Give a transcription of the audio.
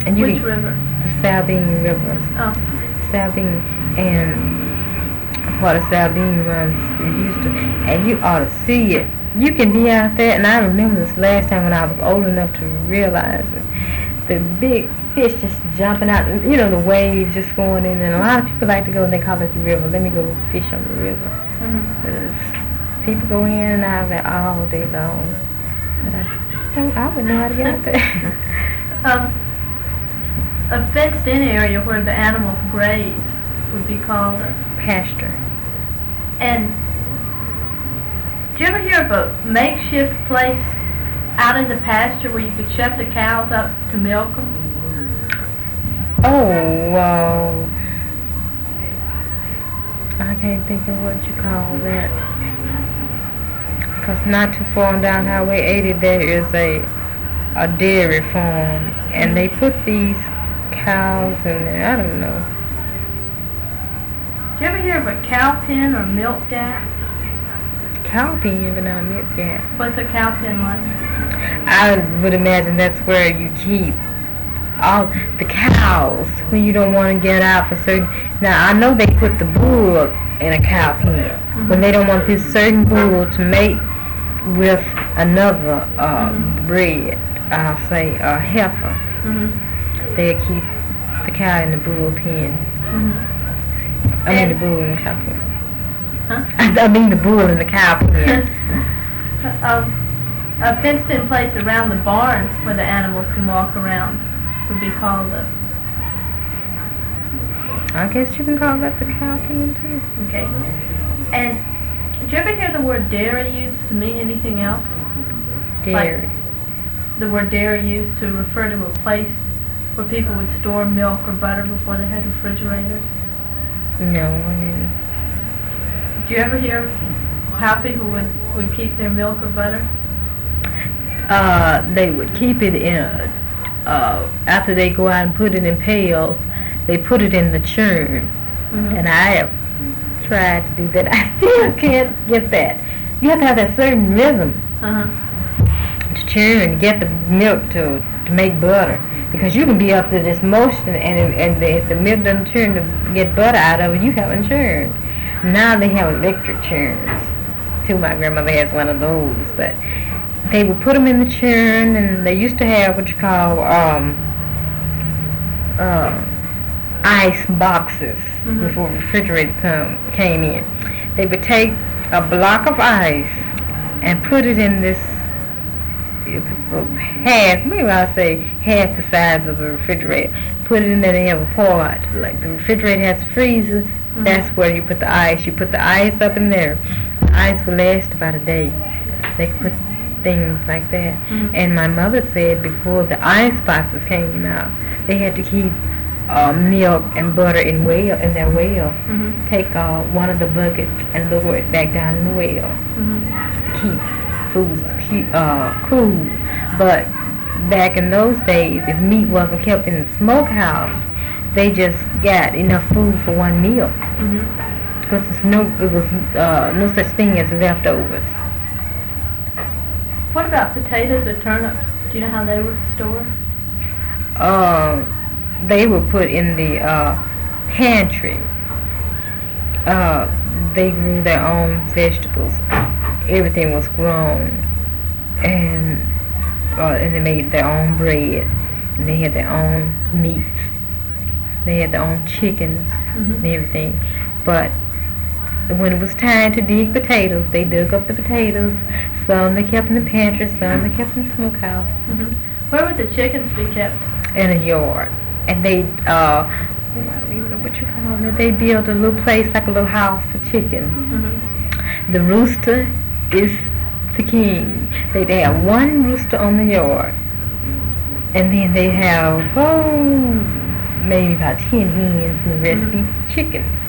And Which river? The Sabine River. Oh. Sabine and part of Sabine runs through Houston, and you ought to see it. You can be out there, and I remember this last time when I was old enough to realize it. The big fish just jumping out, you know, the waves just going in, and a lot of people like to go and they call it the river. Let me go fish on the river. People go in and out of there all day long. But I wouldn't know how to get out there. A fenced-in area where the animals graze would be called a pasture. And do you ever hear of a makeshift place out in the pasture where you could shut the cows up to milk them? Oh, I can't think of what you call that. Because not too far down Highway 80 there is a dairy farm, and they put these cows in there. I don't know. Do you ever hear of a cow pen or milk gap? Cow pen, but not a milk gap. What's a cow pen like? I would imagine that's where you keep all the cows when you don't want to get out for certain. Now I know they put the bull in a cow pen when they don't want this certain bull to mate with another bred. I'll say a heifer. They keep the cow in the bull pen. I mean the bull in the cow pen. I mean the bull in the cow pen. A fenced-in place around the barn where the animals can walk around would be called a... I guess you can call that the cow pen too. Okay. And did you ever hear the word dairy used to mean anything else? Dairy. Like the word dairy used to refer to a place where people would store milk or butter before they had refrigerators? No, I didn't. Did you ever hear how people would keep their milk or butter? They would keep it in, after they go out and put it in pails, they put it in the churn. And I have tried to do that. I still can't get that. You have to have that certain rhythm to churn and get the milk to make butter. Because you can be up to this motion, and if the milk doesn't churn to get butter out of it, you haven't churned. Now they have electric churns. Too, my grandmother has one of those, but they would put them in the churn, and they used to have what you call ice boxes before the refrigerator came in. They would take a block of ice and put it in this, it was maybe I'll say half the size of a refrigerator. Put it in there, they have a pot. Like the refrigerator has a freezer, that's where you put the ice. You put the ice up in there. The ice will last about a day. They could put things like that. And my mother said before the ice boxes came out, they had to keep milk and butter in their well. Take one of the buckets and lower it back down in the well to keep foods cool. But back in those days, if meat wasn't kept in the smokehouse, they just got enough food for one meal. Because there was no such thing as leftovers. What about potatoes or turnips? Do you know how they were stored? They were put in the pantry. They grew their own vegetables. Everything was grown, and they made their own bread, and they had their own meats. They had their own chickens and everything. But when it was time to dig potatoes, they dug up the potatoes. Some they kept in the pantry, some they kept in the smokehouse. Where would the chickens be kept? In a yard. And they, I don't even know what you call it. They built a little place, like a little house for chickens. The rooster is the king. They have one rooster on the yard. And then they have, maybe about 10 hens, and the rest be chickens.